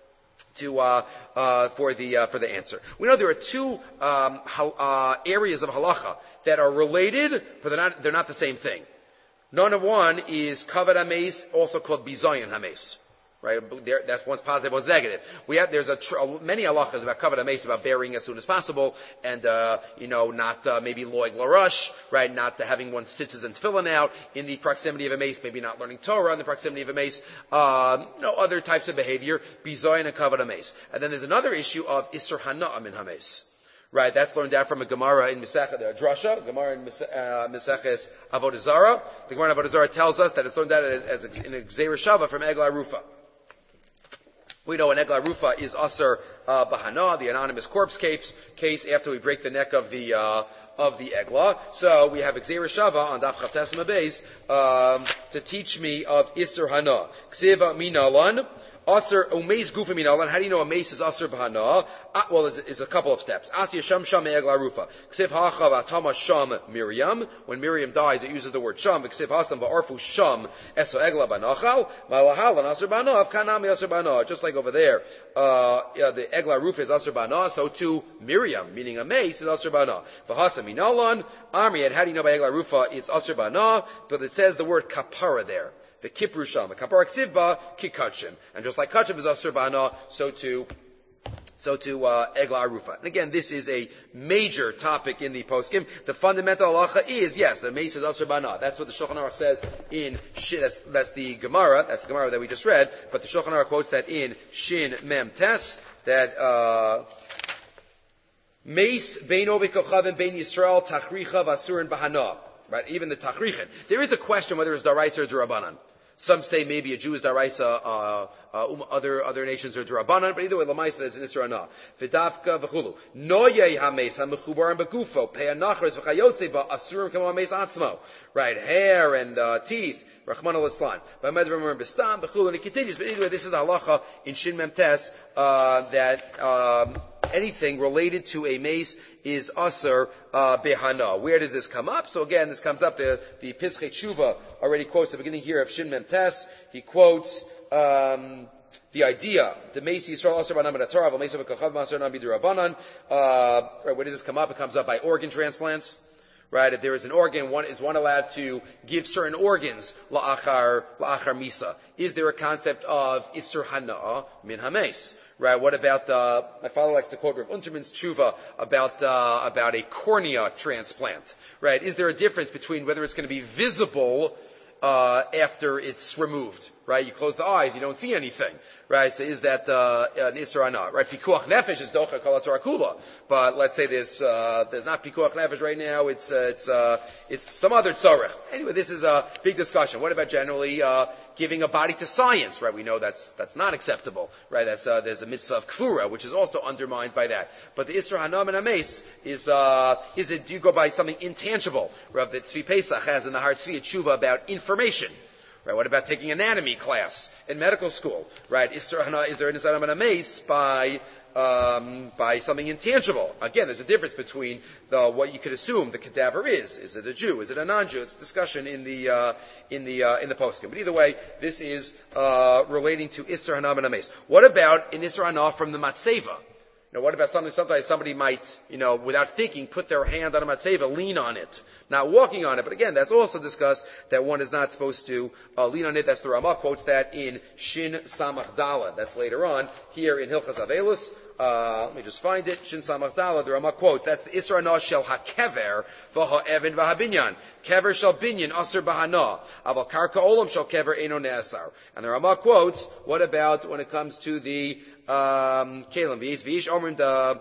to uh, uh, for the uh, for the answer. We know there are two um, hal- uh, areas of halacha that are related, but they're not they're not the same thing. None of one is kavod hameis, also called bizayin hameis. Right? There, that's one's positive, one's negative. We have there's a tr- many halachas about kavod hameis, about burying as soon as possible, and uh, you know not uh, maybe loig larush, right? Not uh, having one's tzitzis and tefillin out in the proximity of a mace, maybe not learning Torah in the proximity of a mace. Uh, you know other types of behavior, bizayin and kavod hameis. And then there's another issue of isur hana'am in hameis. Right, that's learned out from a Gemara in Mesechah, the Drasha, Gemara in Meseches Avodah Zarah. The Gemara in Avodah Zarah tells us that it's learned out as, as in a Gzeira Shava from Eglah Rufa. We know an Eglah Rufa is Asr uh, Bahana, the anonymous corpse case, case after we break the neck of the uh, of the Eglah. So we have Gzeira Shava on Daf Chavtes Mabeis um, to teach me of Isser Hana. Ksiva Minalan. Aser umeis gufa minalan. How do you know a mace is aser b'hana? Uh, well, there's, there's a couple of steps. Asya sham sham me'egla rufa. Ksiv hachav atama sham Miriam. When Miriam dies, it uses the word sham. Ksiv hasam va'arfu sham eso egla banachal. Malahal and aser b'hana. Avkanami aser b'hana. Just like over there, uh, yeah, the egla rufa is aser b'hana. So too Miriam, meaning a mace, is aser b'hana. V'hasam minalan. Amriyad, how do you know by egla rufa? It's aser b'hana, but it says the word kapara there. The kipru sham, the kapara ksivba kikachim, and just like kachim is asur ba'ana, so too, so too uh, egla arufa. And again, this is a major topic in the poskim. The fundamental halacha is yes, the mace is asur ba'ana. That's what the Shulchan Aruch says in Shin. That's, that's the Gemara. That's the Gemara that we just read. But the Shulchan Aruch quotes that in Shin Mem Tes that. Uh, Mace beino v'kochavim bein Yisrael tachricha v'asurin b'hana. Right, even the tachrichin. There is a question whether it's daraisa or derabanan. Some say maybe a Jew is daraisa, uh, uh, um, other other nations are derabanan, but either way, lamaisa there's an isra ana. V'dafka v'chulu. Noyei hameis hamechubarim begufo pe'anachres v'chayotze ba'asurim kamo hameis atzmo. Right, hair and uh, teeth. Rachman al-Islan. And it continues, but anyway, this is the halacha in Shin Mem Tes, uh, that, um, anything related to a mace is asur, uh, behana. Where does this come up? So again, this comes up, the, the Pischei Tshuva already quotes the beginning here of Shin Mem Tes. He quotes, um, the idea, the Meisi Yisrael Asur Banam Torah, Meisi V'Kachav Masur Nam B'Durabanan, uh, right, where does this come up? It comes up by organ transplants. Right, if there is an organ, one is one allowed to give certain organs la'achar la'achar misa. Is there a concept of isur hana'a min hames? Right. What about uh, my father likes to quote Rav Unterman's tshuva about uh, about a cornea transplant? Right. Is there a difference between whether it's going to be visible uh, after it's removed? Right. You close the eyes, you don't see anything. Right. So is that uh, an isur hana'a? Right. Pikuach nefesh is docha kol haTorah kula. But let's say there's uh, there's not pikuach nefesh right now. It's uh, it's uh, it's some other tzarech. Anyway, this is a big discussion. What about generally uh, giving a body to science? Right, we know that's that's not acceptable. Right, that's uh, there's a mitzvah of kfura, which is also undermined by that. But the isra hanam and ames is uh, is it? Do you go by something intangible? Rav the Tzvi Pesach has in the Har Tzvi a tshuva about information. Right, what about taking anatomy class in medical school? Right, is there, is there an isra hanam and ames by Um, by something intangible? Again, there's a difference between the, what you could assume the cadaver is. Is it a Jew? Is it a non-Jew? It's a discussion in the uh, in the uh, in the poskim. But either way, this is uh, relating to Isser Hanam and Ames. What about an Isser Hanam from the Matseva? You know, what about something? Sometimes somebody might, you know, without thinking, put their hand on a Matseva, lean on it, not walking on it. But again, that's also discussed that one is not supposed to uh, lean on it. That's the Ramah quotes that in Shin Samach Dala. That's later on here in Hilchas Avelus. Uh, let me just find it. Shin Samach Dala, the Ramah quotes, that's the Isra Na Shel HaKever V'ha Evin V'ha Kever Shel Binyan Asr B'hana. Aval Karka Olam Shel Kever Eino Ne'asar. And the Ramah quotes, what about when it comes to the um Kalim? V'yish Omrim the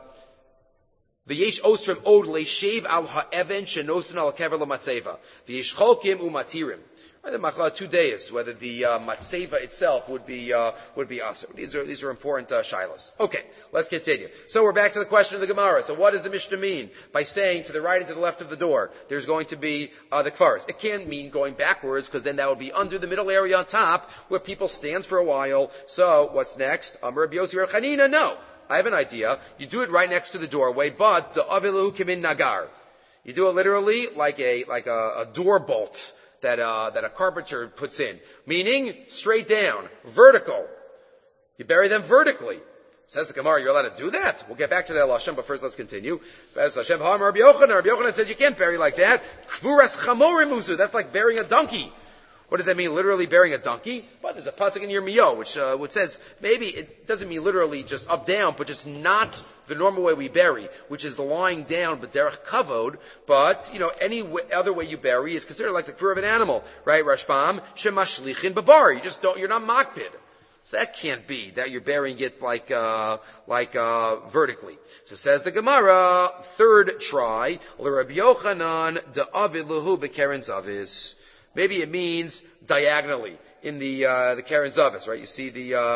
V'yesh Osrim Od Le'shev Al HaEven Shenosin Al Kever L'Matzeva. V'yesh Cholkim U'matirim. The machla two days, whether the uh, matzeva itself would be uh, would be asur. These are these are important uh, shilas. Okay, let's continue. So we're back to the question of the Gemara. So what does the Mishnah mean by saying to the right and to the left of the door there's going to be uh, the kfaras? It can't mean going backwards, because then that would be under the middle area on top where people stand for a while. So what's next? Amar Rabbi Yossi Bar Chanina. No, I have an idea. You do it right next to the doorway, but the avilu kimin nagar. You do it literally like a like a, a door bolt that uh, that a carpenter puts in, meaning straight down, vertical. You bury them vertically. Says the Gemara, you're allowed to do that? We'll get back to that Hashem, but first let's continue. Hashem, Rabbi Yochanan, Rabbi Yochanan says you can't bury like that. Kfuras chamorim musu. That's like burying a donkey. What does that mean? Literally burying a donkey? But there's a pasuk in Yirmiyahu which uh, which says maybe it doesn't mean literally just up down, but just not the normal way we bury, which is lying down, but derech kavod. But you know, any way, other way you bury is considered like the kfur of an animal, right? Rashbam shemashlichin babar. You just don't. You're not makpid. So that can't be that you're burying it like uh, like uh, vertically. So says the Gemara, third try, l'Rabbi Yochanan de'avid lehu b'keren zavis. Maybe it means diagonally in the uh, the Keren Zavis, right? You see the uh,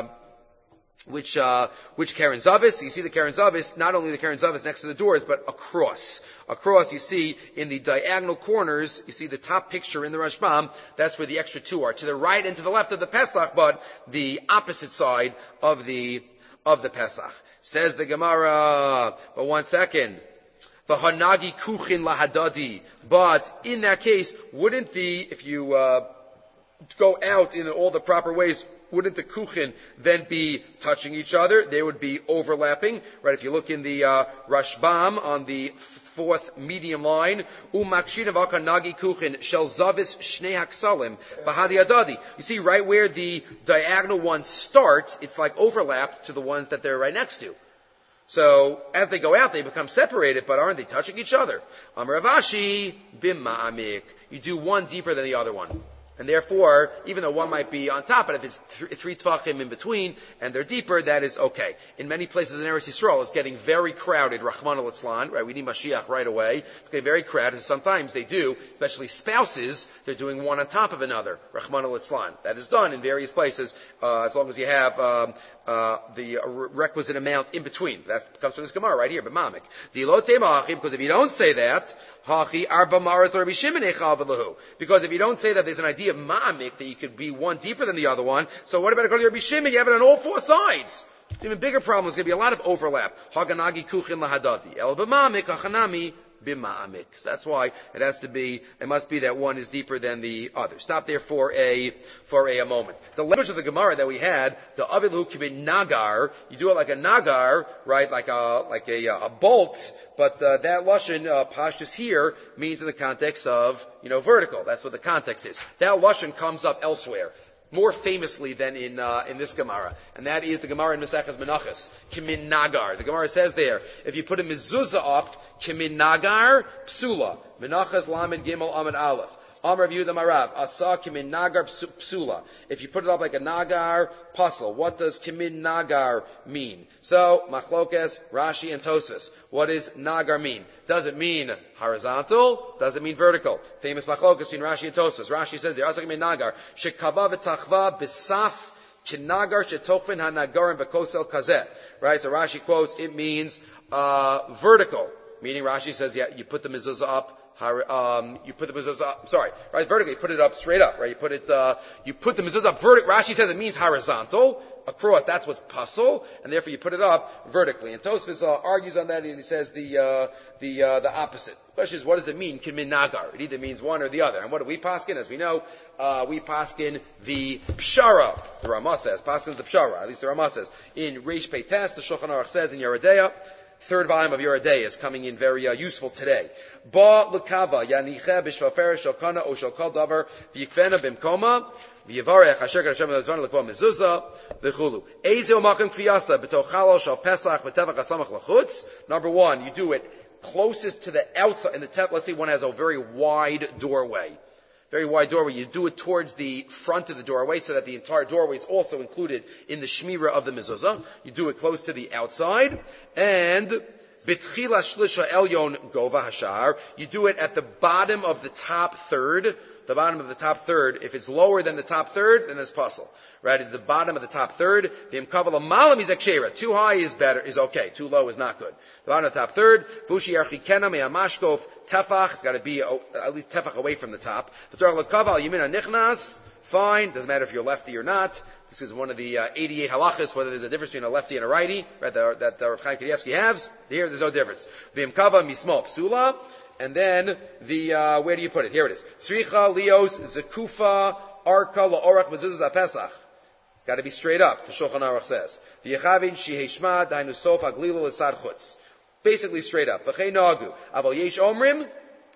which uh, which Keren Zavis? You see the Keren Zavis, not only the Keren Zavis next to the doors, but across. Across, you see in the diagonal corners, you see the top picture in the Rashbam. That's where the extra two are, to the right and to the left of the Pesach, but the opposite side of the of the Pesach. Says the Gemara. But one second. V'hanagi kuchin lahadadi. But in that case, wouldn't the, if you uh, go out in all the proper ways, wouldn't the kuchin then be touching each other? They would be overlapping, right? If you look in the uh, Rashbam on the fourth medium line, u'makshin v'hanagi kuchin shel zavis shnei haksalim v'hadi adadi. You see, right where the diagonal ones start, it's like overlapped to the ones that they're right next to. So, as they go out, they become separated, but aren't they touching each other? Amar Rav Ashi, bim ma'amik. You do one deeper than the other one. And therefore, even though one might be on top, but if it's th- three tvachim in between, and they're deeper, that is okay. In many places in Eretz Yisrael, it's getting very crowded, Rahman al-Itzlan, right? We need Mashiach right away. It's getting very crowded. Sometimes they do, especially spouses, they're doing one on top of another, Rahman al-Itzlan. That is done in various places, uh, as long as you have, um, uh, the uh, requisite amount in between. That comes from this Gemara right here, but mamik. Because if you don't say that, hachi arba maras l'Rabbi Shimon echav v'lehu. Because if you don't say that there's an idea of ma'amik, that you could be one deeper than the other one, so what about according to Rabbi Shimon? You have it on all four sides. It's an even bigger problem. There's going to be a lot of overlap. Haganagi kuchin lahadadi. El b'mamik hachanami b'ma'amik. So that's why it has to be, it must be that one is deeper than the other. Stop there for a, for a, a moment. The language of the Gemara that we had, the avilu kibin nagar, you do it like a nagar, right, like a, like a, a bolt, but uh, that lashon, uh, pashtus here, means in the context of, you know, vertical. That's what the context is. That lashon comes up elsewhere, more famously than in uh, in this Gemara, and that is the Gemara in Maseches Menachos, Kimin Nagar. The Gemara says there, if you put a mezuzah up, Kimin Nagar, Psula, Menachos Lamed Gimel Amid Aleph. Amar Yehuda Marav, Asa Kimin Nagar Psula. If you put it up like a Nagar, puzzle. What does Kimin Nagar mean? So, Machlokes, Rashi, and Tosfos. What does Nagar mean? Does it mean horizontal? Does it mean vertical? Famous Machlokes between Rashi and Tosfos. Rashi says there, Asa Kimin Nagar, Shekava v'tachva b'saf kinagar shetochvin ha-nagarim b'kosel kazeh. Right, so Rashi quotes, it means, uh, vertical. Meaning Rashi says, yeah, you put the mezuzah up, Um, you put the mezuzah up, sorry, right, vertically, you put it up straight up, right, you put it, uh, you put the mezuzah up vertically. Rashi says it means horizontal, across, that's what's puzzle, and therefore you put it up vertically. And Tosfos, uh, argues on that, and he says the, uh, the, uh, the opposite. The question is, what does it mean, Kimin Nagar? It either means one or the other. And what do we paskin? As we know, uh, we paskin the Pshara, the Ramah says, paskin the Pshara, at least the Ramah says. In Reish Peites, the Shulchan Aruch says in Yeridea, third volume of Yeridea is coming in very uh, useful today. Ba l'kava yaniche b'shvafer shalkana o shalkal davar v'yikvena b'mkoma v'yivarech asher kadashem l'zvan l'kva mezuzah v'chulu. Eze u'makim kfiyasa b'tochalo shal pesach b'tevach hasamach l'chutz. Number one, you do it closest to the outside. In the tef, let's say one has a very wide doorway. Very wide doorway. You do it towards the front of the doorway so that the entire doorway is also included in the shmira of the mezuzah. You do it close to the outside. And bitchila shlisha elyon gova hashar. You do it at the bottom of the top third. The bottom of the top third. If it's lower than the top third, then it's puzzle. Right? At the bottom of the top third, the imkavala malam is akshera. Too high is better, is okay. Too low is not good. The bottom of the top third, vushi archikena me'amashkov tefach. It's got to be oh, at least tefach away from the top. V'tzarach l'kaval yimina nichnas. Fine. Doesn't matter if you're lefty or not. This is one of the uh, eighty-eight halachas, whether there's a difference between a lefty and a righty, right? That, that uh, Rav Chaim Kanievsky has. Here, there's no difference. V'imkava mismo psula. And then the uh, where do you put it? Here it is. Tzricha lios zekufa arka laorach mezuzah pesach. It's got to be straight up. The Shulchan Aruch says. V'yechavin shiheshma dainu sof aglila l'tzad chutz. Basically straight up. V'chei nagu aval yesh omrim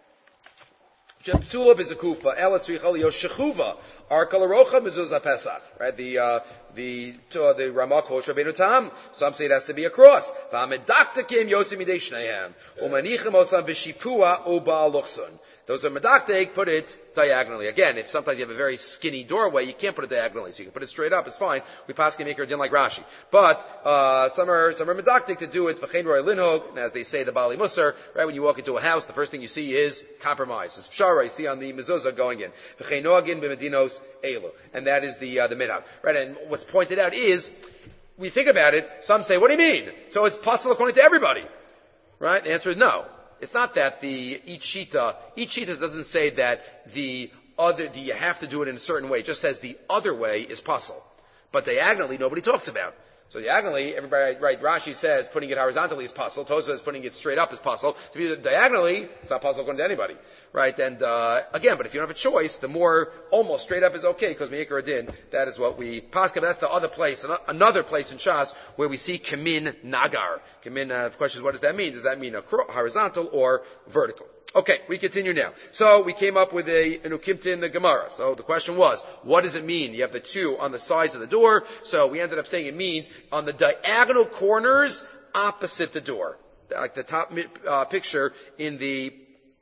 Psula b'zekufa ela tzricha lios shechuva arka larocha mezuzah pesach. Right? The uh, the uh, the Ramah quotes Rabbeinu Tam. Some say it has to be across. V'amedaktakim yotzim midei shnehem umanichem osam v'shipua u'ba'al luchson. Those are medaktek, put it diagonally. Again, if sometimes you have a very skinny doorway, you can't put it diagonally, so you can put it straight up, it's fine. We pass can make her din like Rashi. But, uh, some are, some are medaktek to do it, v'chein roi linhog, and as they say, the Bali Musar, right, when you walk into a house, the first thing you see is compromise. It's pshara, you see on the mezuzah going in. V'chein noagin b'medinos elu. And that is the, uh, the minhag. Right, and what's pointed out is, we think about it, some say, what do you mean? So it's possible according to everybody. Right? The answer is no. It's not that the each shita, each shita doesn't say that the other, the, you have to do it in a certain way. It just says the other way is puzzle. But diagonally, nobody talks about. So diagonally, everybody, right, Rashi says putting it horizontally is puzzle. Tosfos says putting it straight up is puzzle. To be diagonally, it's not puzzle according to anybody. Right? And, uh, again, but if you don't have a choice, the more almost straight up is okay, because Me'ikar Adin, that is what we paskin. That's the other place, another place in Shas where we see Kimin Nagar. Kimin, uh, the question is, what does that mean? Does that mean a horizontal or vertical? Okay, we continue now. So we came up with a, an ukimta in the Gemara. So the question was, what does it mean? You have the two on the sides of the door. So we ended up saying it means on the diagonal corners opposite the door. Like the top uh, picture in the,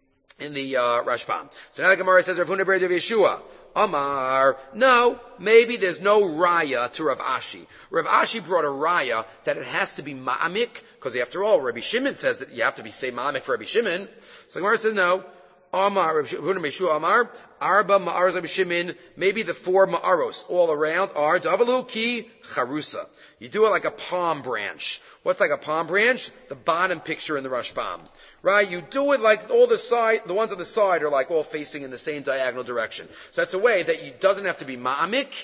in the, uh, Rashbam. So now the Gemara says, Rav Huna bar Yeshua. Amar, no, maybe there's no raya to Rav Ashi. Rav Ashi brought a raya that it has to be ma'amik, because after all, Rabbi Shimon says that you have to be say ma'amik for Rabbi Shimon. So the Gemara says no. Amar, Rav Huna bar Yeshua Amar, Arba ma'aros Rabbi Shimon, maybe the four ma'aros all around are Davalu ki charusa. You do it like a palm branch. What's like a palm branch? The bottom picture in the Rashbam. Right? You do it like all the side, the ones on the side are like all facing in the same diagonal direction. So that's a way that it doesn't have to be ma'amik,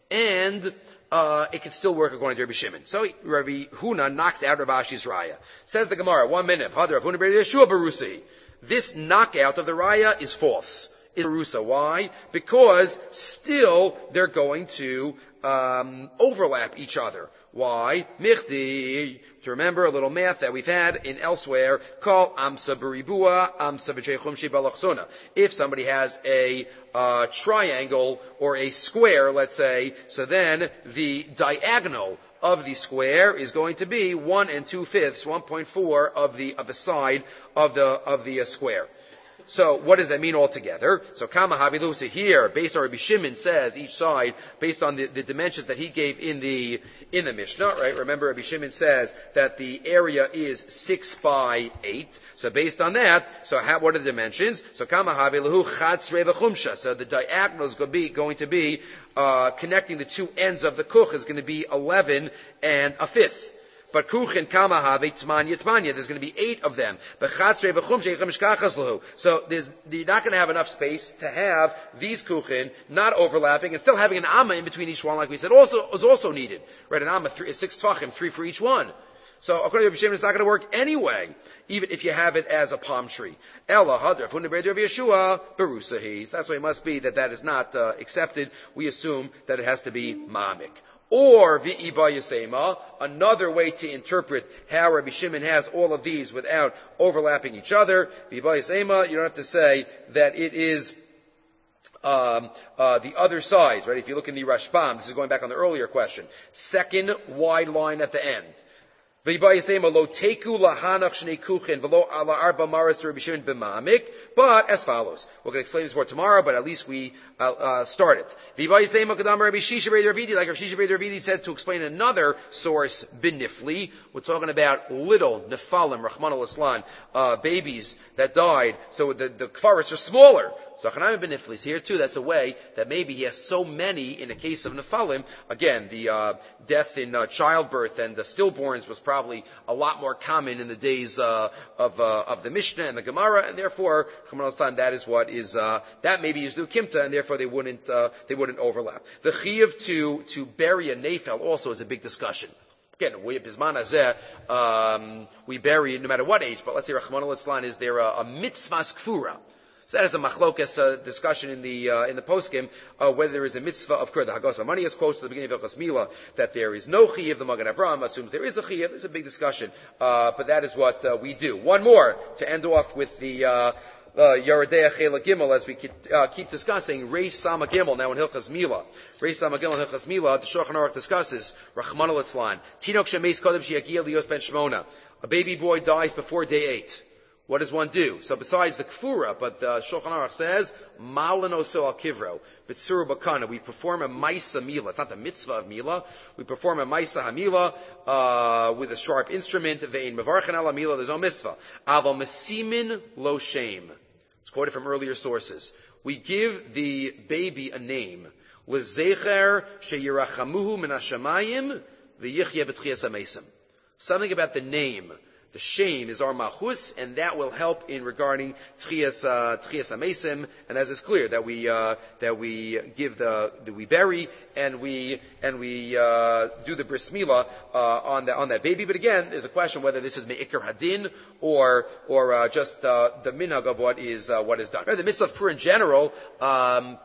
and uh, it can still work according to Rabbi Shimon. So Rabbi Huna knocks out Rav Ashi's raya. Says the Gemara, one minute, Hadar Rav Huna bar Yeshua barusi. This knockout of the raya is false. It's Arusa. Why? Because still they're going to um, overlap each other. Why? Michdi. To remember a little math that we've had in elsewhere, call amsa beribua, amsa v'cheichumshi balachsona. If somebody has a uh, triangle or a square, let's say, so then the diagonal of the square is going to be one and two fifths, one point four of the of the side of the of the uh, square. So what does that mean altogether? So Kama Havilusa here, based on Rabbi Shimon says each side, based on the, the dimensions that he gave in the in the Mishnah, right? Remember Rabbi Shimon says that the area is six by eight. So based on that, so how, what are the dimensions? So Kama Haviluhu Chatzrei v'chumsha. So the diagonal is going to be going to be uh, connecting the two ends of the kuch is going to be eleven and a fifth. But kuchen kama have tmanya tmanya. There's going to be eight of them. So there's, you're not going to have enough space to have these kuchen not overlapping and still having an amma in between each one, like we said, also is also needed. Right? An amma three, six tvachim, three for each one. So according to Rabbi Shimon, it's not going to work anyway, even if you have it as a palm tree. Ella hadra funda b'eder of Yeshua berusahi. That's why it must be that that is not uh, accepted. We assume that it has to be mamik. Or v'iba yasema, another way to interpret how Rabbi Shimon has all of these without overlapping each other. V'iba yasema, you don't have to say that it is um, uh, the other sides, right? If you look in the Rashbam, this is going back on the earlier question. Second wide line at the end. But as follows, we're going to explain this more tomorrow, but at least we uh, uh, start it. Like Rav Shisha Beit Ravidi says to explain another source, binifli, we're talking about little nefalim, Rahman al-Islan, uh, babies that died, so the, the kfaris are smaller. So Chanami benifli is here too. That's a way that maybe he has so many in the case of nefalim. Again, the uh, death in uh, childbirth and the stillborns was probably a lot more common in the days uh, of uh, of the Mishnah and the Gemara, and therefore, that is what is uh, that maybe is the Kimta, and therefore they wouldn't uh, they wouldn't overlap. The chiyuv to to bury a nefel also is a big discussion. Again, we Bisman Hazeh, um we bury no matter what age, but let's say Rahman al-Islan, is there a, a mitzvahs kfura? So that is a machlokas uh, discussion in the uh, in the poskim uh, whether there is a mitzvah of kur. The Hagos V'Mani is quotes at the beginning of Hilchos Mila that there is no chiyuv. The Magen Avraham assumes there is a chiyuv. There's a big discussion, uh, but that is what uh, we do. One more to end off with the uh, Yeridei Chela Gimel as we keep, uh, keep discussing Reish Sama Gimel now in Hilchos Mila. Reish Sama Gimel in Hilchos Mila, the Shulchan Aruch discusses Rachman al-Itzlan Tinok shemeis kodem sheyagia lios ben shmona. A baby boy dies before day eight. What does one do? So besides the kfura, but uh, Shulchan Aruch says, malano so al kivro, v'tzuru bakana. We perform a maisa mila. It's not the mitzvah of mila. We perform a maisa hamila uh, with a sharp instrument. Ve'in mevarchen ala mila. There's no mitzvah. Aval mesimin lo shame. It's quoted from earlier sources. We give the baby a name. L'zecher sheyirachamuhu min hashamayim v'yichye b'tchias hamesim. Something about the name. The shame is our machus, and that will help in regarding tchias uh, tchias hamesim. And as is clear that we uh, that we give the that we bury and we and we uh, do the bris milah uh, on that on that baby. But again, there's a question whether this is meikar hadin or or uh, just uh, the minhag of what is uh, what is done. Right, the mitzvah for in general. Um,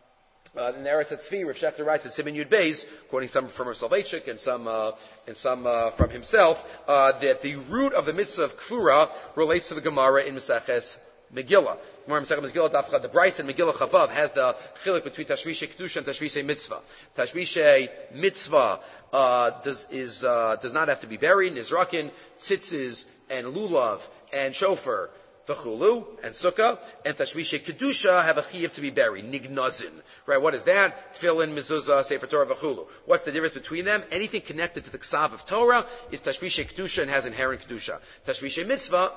Uh, in the Eretz Tzvi, Rav Shechter writes at Siman Yud Beis, quoting some from Rav Soloveitchik and some uh, and some uh, from himself, uh, that the root of the mitzvah of Kfura relates to the Gemara in Maseches Megillah. Gemara Maseches Megillah, Daf the Bryce and Megillah Chavav has the chiluk between Tashvishe Kedusha and Tashvishe Mitzvah. Tashvishe Mitzvah uh, does is uh, does not have to be buried. Nizrakin, tzitzis, and lulav and shofar. V'chulu and sukkah and tashvishe kedusha have a chiyuv to be buried. Nignazin, right? What is that? Tefillin, mezuzah, sefer Torah, v'chulu. What's the difference between them? Anything connected to the ksav of Torah is tashvishe kedusha and has inherent kedusha. Tashvishe mitzvah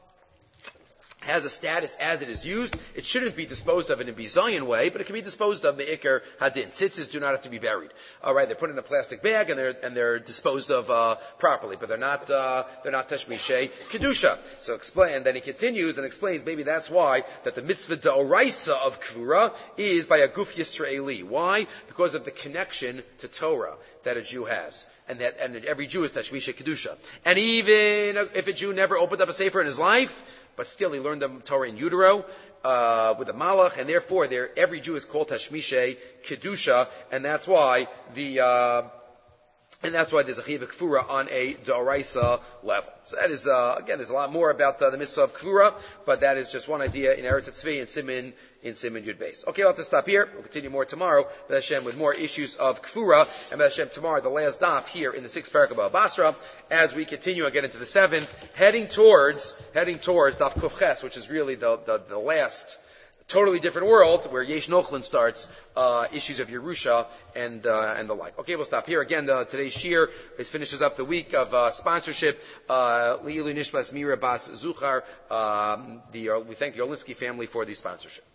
has a status as it is used. It shouldn't be disposed of in a bizayin way, but it can be disposed of me'ikar hadin. Tzitzis do not have to be buried. All right, they're put in a plastic bag and they're and they're disposed of uh, properly, but they're not uh, they're not tashmishay kedusha. So explain. And then he continues and explains. Maybe that's why that the mitzvah da'oraisa of kvura is by a guf Yisraeli. Why? Because of the connection to Torah that a Jew has, and that and every Jew is tashmishay kedusha. And even if a Jew never opened up a sefer in his life, but still he learned the Torah in utero, uh, with a malach, and therefore there, every Jew is called Tashmishe Kedusha, and that's why the, uh, And that's why there's a chiyuv kfura on a d'oraisa level. So that is, uh, again, there's a lot more about uh, the mitzvah of kfura, but that is just one idea in Eretz Tzvi and Simin, in Simin Yud Beis. Okay, we'll have to stop here. We'll continue more tomorrow, B'ez Hashem, with more issues of kfura, and B'ez Hashem tomorrow, the last daf here in the sixth parak of Baba Basra, as we continue and get into the seventh, heading towards, heading towards daf Kuf Ches, which is really the, the, the last, totally different world where Yesh Nochlin starts, uh, issues of Yerusha and, uh, and the like. Okay, we'll stop here. Again, the, today's shir is finishes up the week of, uh, sponsorship, uh, Li'ilu Nishmas Mira Bas Zuchar, um, the, uh, we thank the Olinsky family for the sponsorship.